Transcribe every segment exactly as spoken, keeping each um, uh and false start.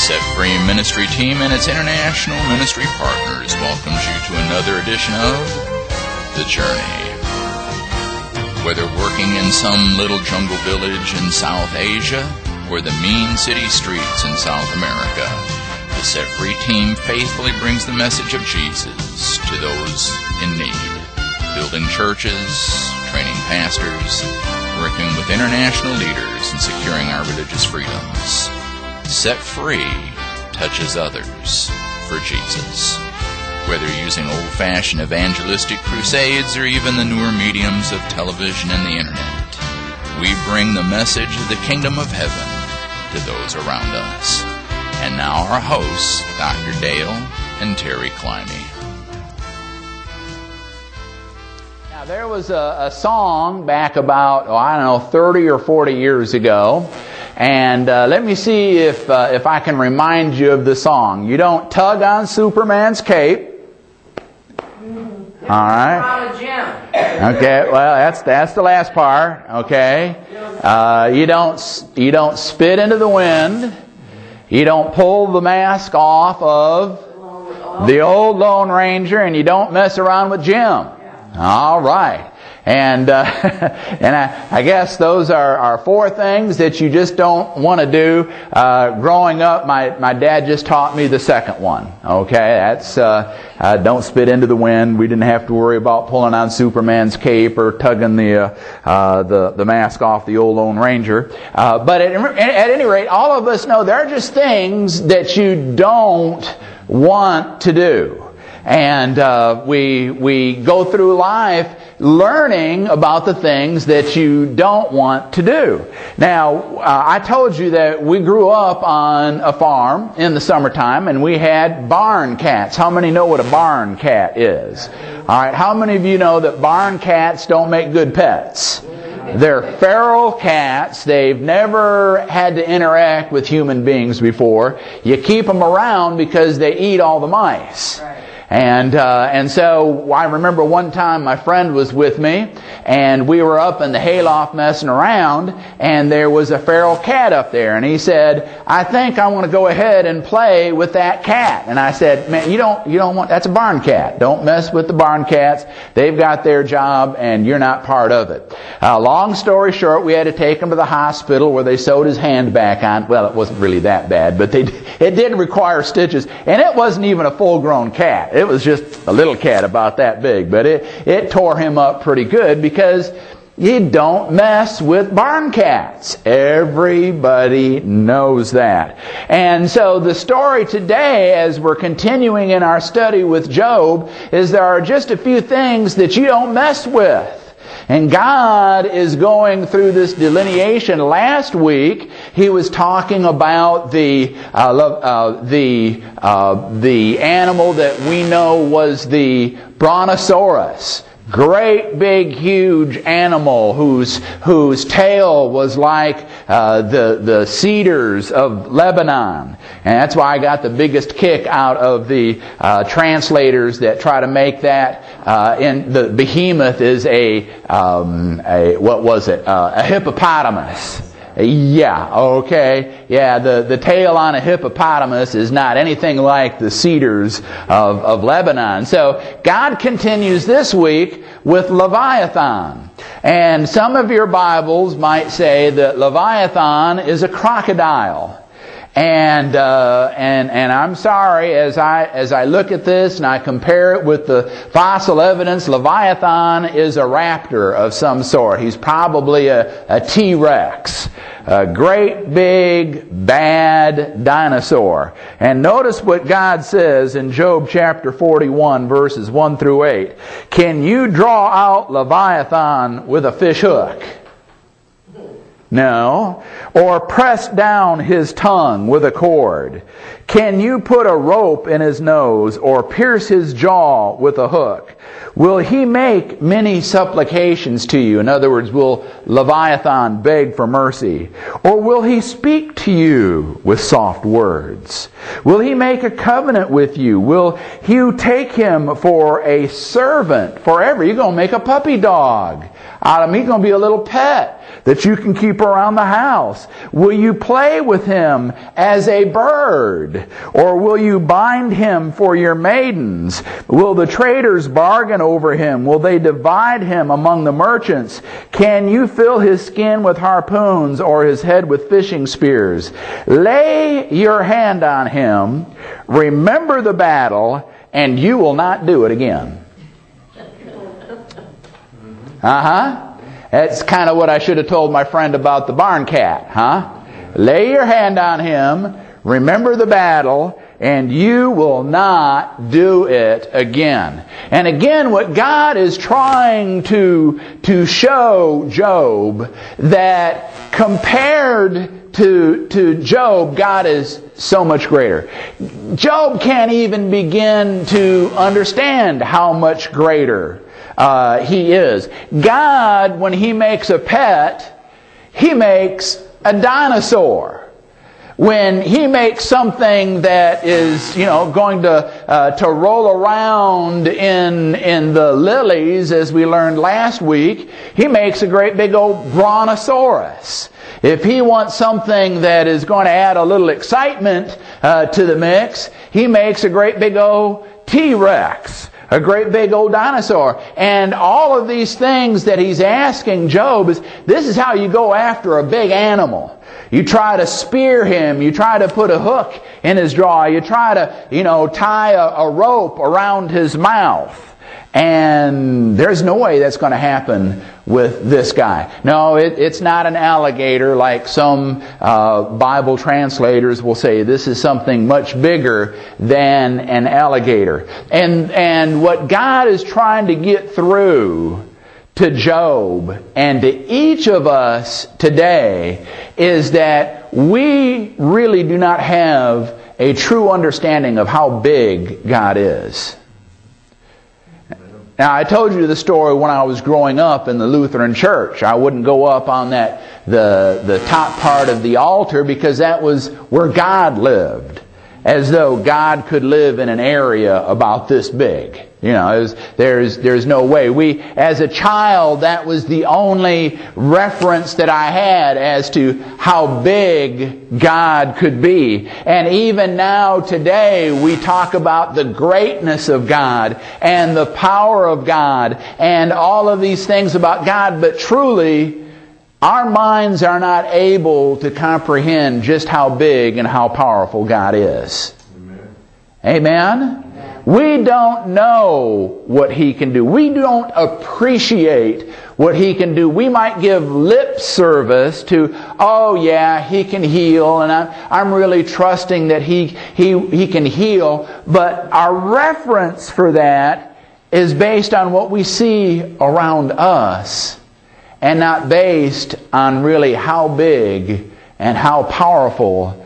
Set Free Ministry Team and its international ministry partners welcomes you to another edition of The Journey. Whether working in some little jungle village in South Asia or the mean city streets in South America, the Set Free Team faithfully brings the message of Jesus to those in need, building churches, training pastors, working with international leaders, and securing our religious freedoms. Set Free touches others for Jesus. Whether using old-fashioned evangelistic crusades or even the newer mediums of television and the internet, we bring the message of the kingdom of heaven to those around us. And now our hosts, Doctor Dale and Terry Climby. Now there was a, a song back about, oh, I don't know, thirty or forty years ago. And uh, let me see if uh, if I can remind you of the song. You don't tug on Superman's cape. All right. Okay. Well, that's that's the last part. Okay. Uh, you don't you don't spit into the wind. You don't pull the mask off of the old Lone Ranger, and you don't mess around with Jim. All right. And uh, and I, I guess those are, are four things that you just don't want to do. Uh, growing up, my, my dad just taught me the second one. Okay, that's uh, uh, don't spit into the wind. We didn't have to worry about pulling on Superman's cape or tugging the uh, uh, the the mask off the old Lone Ranger. Uh, but at, at any rate, all of us know there are just things that you don't want to do, and uh, we we go through life learning about the things that you don't want to do. Now, uh, I told you that we grew up on a farm in the summertime, and we had barn cats. How many know what a barn cat is? All right, how many of you know that barn cats don't make good pets? They're feral cats. They've never had to interact with human beings before. You keep them around because they eat all the mice. And uh, and so I remember one time my friend was with me, and we were up in the hayloft messing around, and there was a feral cat up there, and he said, "I think I want to go ahead and play with that cat." And I said, "Man, you don't you don't want that's a barn cat. Don't mess with the barn cats. They've got their job, and you're not part of it." Uh, long story short, we had to take him to the hospital where they sewed his hand back on. Well, it wasn't really that bad, but they it did require stitches, and it wasn't even a full-grown cat. It was just a little cat about that big, but it, it tore him up pretty good because you don't mess with barn cats. Everybody knows that. And so the story today, as we're continuing in our study with Job, is there are just a few things that you don't mess with. And God is going through this delineation. Last week, He was talking about the uh, uh, the uh, the animal that we know was the Brontosaurus. Great, big, huge animal whose whose tail was like uh, the the cedars of Lebanon, and that's why I got the biggest kick out of the uh, translators that try to make that. Uh, in the behemoth is a um, a what was it? Uh, a hippopotamus. Yeah, okay. Yeah, the, the tail on a hippopotamus is not anything like the cedars of, of Lebanon. So God continues this week with Leviathan. And some of your Bibles might say that Leviathan is a crocodile. And uh, and and I'm sorry, as I as I look at this and I compare it with the fossil evidence, Leviathan is a raptor of some sort. He's probably a, a T-Rex, a great big bad dinosaur. And notice what God says in Job chapter forty-one, verses one through eight. Can you draw out Leviathan with a fish hook? No. Or press down his tongue with a cord? Can you put a rope in his nose or pierce his jaw with a hook? Will he make many supplications to you? In other words, will Leviathan beg for mercy? Or will he speak to you with soft words? Will he make a covenant with you? Will you take him for a servant forever? You're going to make a puppy dog out of him. He's going to be a little pet that you can keep around the house? Will you play with him as a bird? Or will you bind him for your maidens? Will the traders bargain over him? Will they divide him among the merchants? Can you fill his skin with harpoons or his head with fishing spears? Lay your hand on him, remember the battle, and you will not do it again. Uh-huh. That's kind of what I should have told my friend about the barn cat, huh? Lay your hand on him, remember the battle, and you will not do it again. And again, what God is trying to, to show Job, that compared to, to Job, God is so much greater. Job can't even begin to understand how much greater uh, he is. God, when He makes a pet, He makes a dinosaur. When He makes something that is, you know, going to uh, to roll around in in the lilies, as we learned last week, He makes a great big old brontosaurus. If He wants something that is going to add a little excitement uh, to the mix, He makes a great big old T-Rex, a great big old dinosaur. And all of these things that He's asking Job is, this is how you go after a big animal. You try to spear him. You try to put a hook in his jaw. You try to, you know, tie a, a rope around his mouth. And there's no way that's going to happen with this guy. No, it, it's not an alligator like some uh, Bible translators will say. This is something much bigger than an alligator. And and what God is trying to get through to Job and to each of us today is that we really do not have a true understanding of how big God is. Now, I told you the story when I was growing up in the Lutheran church. I wouldn't go up on that the the top part of the altar because that was where God lived. As though God could live in an area about this big. You know, it was, there's there's no way. We, as a child, that was the only reference that I had as to how big God could be. And even now, today, we talk about the greatness of God and the power of God and all of these things about God. But truly, our minds are not able to comprehend just how big and how powerful God is. Amen. Amen? We don't know what He can do. We don't appreciate what He can do. We might give lip service to, oh yeah, He can heal, and I'm, I'm really trusting that he, he, he can heal. But our reference for that is based on what we see around us, and not based on really how big and how powerful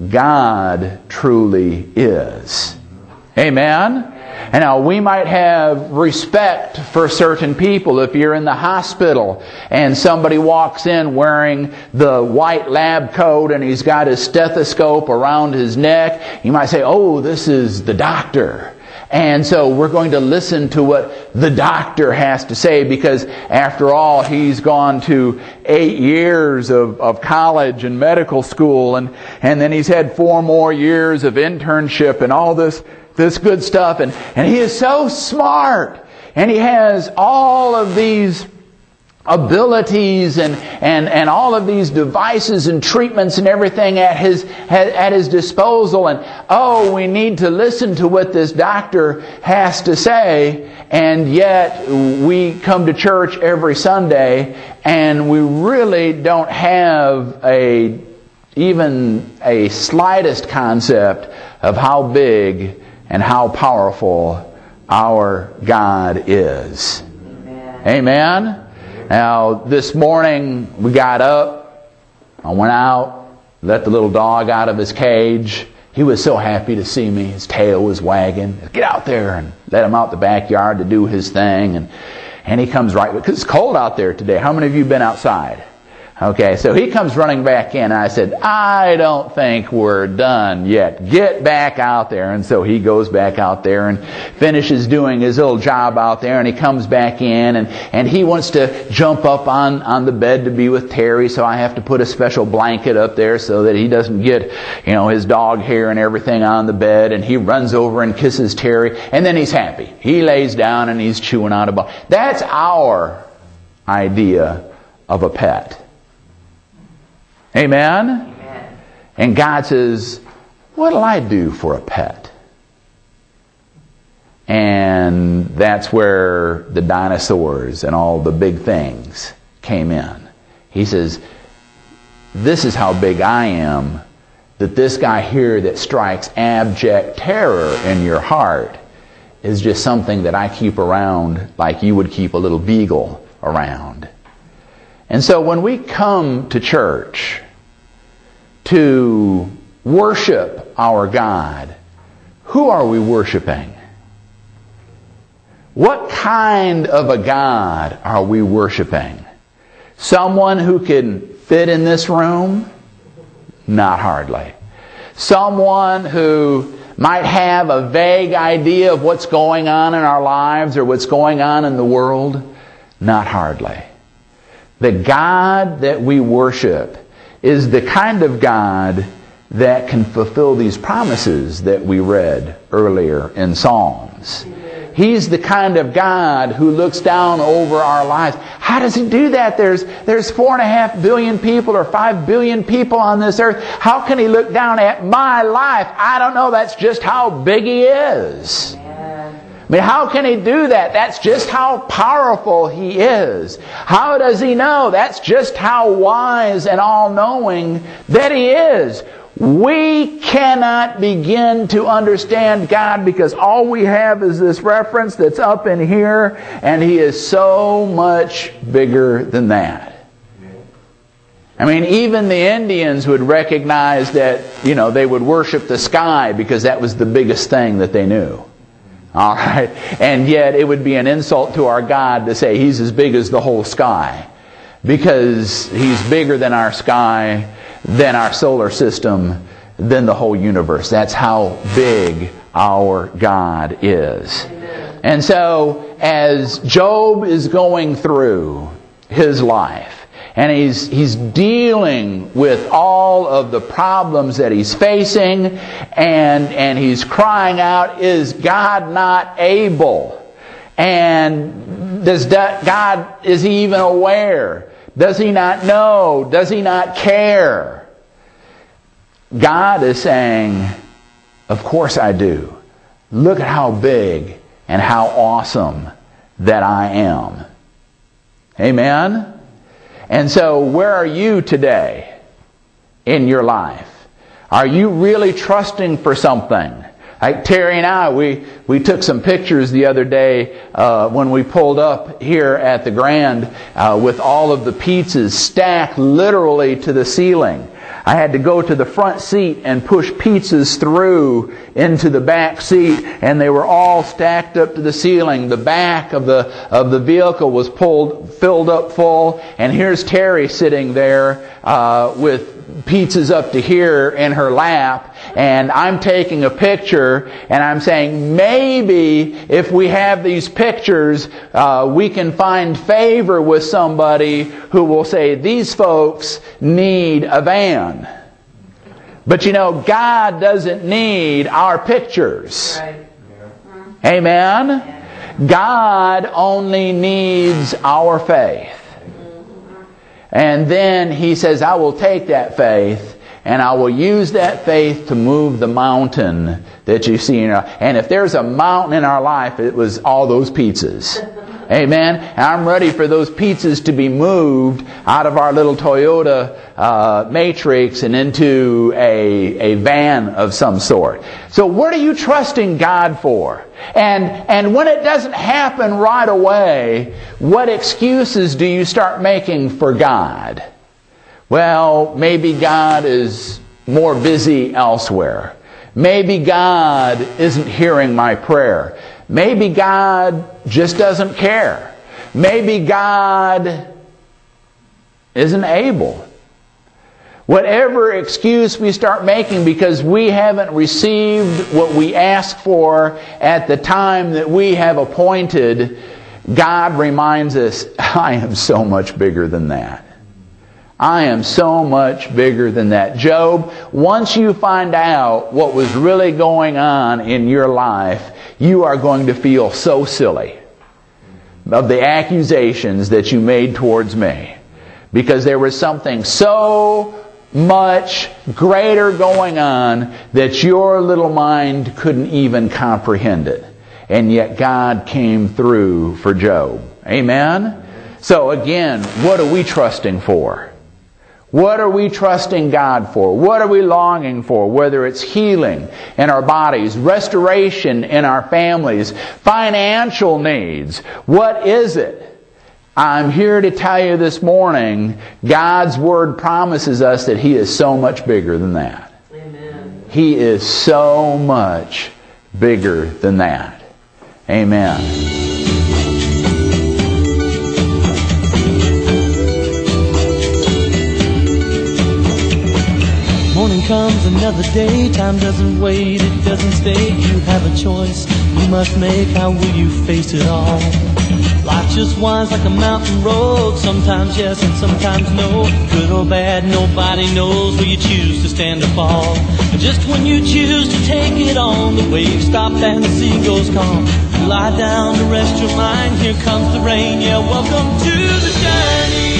God truly is. Amen? And now we might have respect for certain people. If you're in the hospital and somebody walks in wearing the white lab coat and he's got his stethoscope around his neck, you might say, oh, this is the doctor. And so we're going to listen to what the doctor has to say because, after all, he's gone to eight years of, of college and medical school, and, and then he's had four more years of internship and all this this good stuff. And, and he is so smart. And he has all of these abilities and, and, and all of these devices and treatments and everything at his at his disposal, and oh, we need to listen to what this doctor has to say, and yet we come to church every Sunday and we really don't have a even a slightest concept of how big and how powerful our God is. Amen. Amen. Now, this morning we got up, I went out, let the little dog out of his cage. He was so happy to see me. His tail was wagging. Get out there, and let him out the backyard to do his thing. And, and he comes right, because it's cold out there today. How many of you have been outside? Okay, so he comes running back in, and I said, I don't think we're done yet. Get back out there. And so he goes back out there and finishes doing his little job out there, and he comes back in, and, and he wants to jump up on, on the bed to be with Terry, so I have to put a special blanket up there so that he doesn't get, you know, his dog hair and everything on the bed, and he runs over and kisses Terry, and then he's happy. He lays down and he's chewing out a ball. That's our idea of a pet. Amen? Amen? And God says, what'll I do for a pet? And that's where the dinosaurs and all the big things came in. He says, this is how big I am, that this guy here that strikes abject terror in your heart is just something that I keep around like you would keep a little beagle around. And so when we come to church to worship our God, who are we worshiping? What kind of a God are we worshiping? Someone who can fit in this room? Not hardly. Someone who might have a vague idea of what's going on in our lives or what's going on in the world? Not hardly. The God that we worship is the kind of God that can fulfill these promises that we read earlier in Psalms. He's the kind of God who looks down over our lives. How does He do that? There's, there's four and a half billion people or five billion people on this earth. How can He look down at my life? I don't know. That's just how big He is. I mean, how can He do that? That's just how powerful He is. How does He know? That's just how wise and all-knowing that He is. We cannot begin to understand God because all we have is this reference that's up in here, and He is so much bigger than that. I mean, even the Indians would recognize that, you know, they would worship the sky because that was the biggest thing that they knew. All right? And yet it would be an insult to our God to say He's as big as the whole sky, because He's bigger than our sky, than our solar system, than the whole universe. That's how big our God is. Amen. And so as Job is going through his life, and he's he's dealing with all of the problems that he's facing, and and he's crying out, is God not able? And does God, is He even aware? Does He not know? Does He not care? God is saying, of course I do. Look at how big and how awesome that I am. Amen? And so where are you today in your life? Are you really trusting for something? Like Terry and I, we, we took some pictures the other day uh, when we pulled up here at the Grand uh, with all of the pizzas stacked literally to the ceiling. I had to go to the front seat and push pizzas through into the back seat, and they were all stacked up to the ceiling. The back of the of the vehicle was pulled, filled up full, and here's Terry sitting there uh, with pizzas up to here in her lap, and I'm taking a picture, and I'm saying, maybe if we have these pictures, uh, we can find favor with somebody who will say, these folks need a van. But you know, God doesn't need our pictures. Right. Amen? God only needs our faith. And then He says, I will take that faith and I will use that faith to move the mountain that you see. And if there's a mountain in our life, it was all those pizzas. Amen? And I'm ready for those pizzas to be moved out of our little Toyota uh, Matrix and into a, a van of some sort. So what are you trusting God for? And and when it doesn't happen right away, what excuses do you start making for God? Well, maybe God is more busy elsewhere. Maybe God isn't hearing my prayer. Maybe God just doesn't care. Maybe God isn't able. Whatever excuse we start making because we haven't received what we asked for at the time that we have appointed, God reminds us, I am so much bigger than that. I am so much bigger than that. Job, once you find out what was really going on in your life, you are going to feel so silly of the accusations that you made towards me. Because there was something so much greater going on that your little mind couldn't even comprehend it. And yet God came through for Job. Amen? So again, what are we trusting for? What are we trusting God for? What are we longing for? Whether it's healing in our bodies, restoration in our families, financial needs. What is it? I'm here to tell you this morning, God's Word promises us that He is so much bigger than that. Amen. He is so much bigger than that. Amen. Morning comes another day. Time doesn't wait, it doesn't stay. You have a choice you must make. How will you face it all? Life just winds like a mountain road. Sometimes yes and sometimes no. Good or bad, nobody knows where you choose to stand or fall. And just when you choose to take it on, the waves stop and the sea goes calm. You lie down to rest your mind. Here comes the rain. Yeah, welcome to the journey.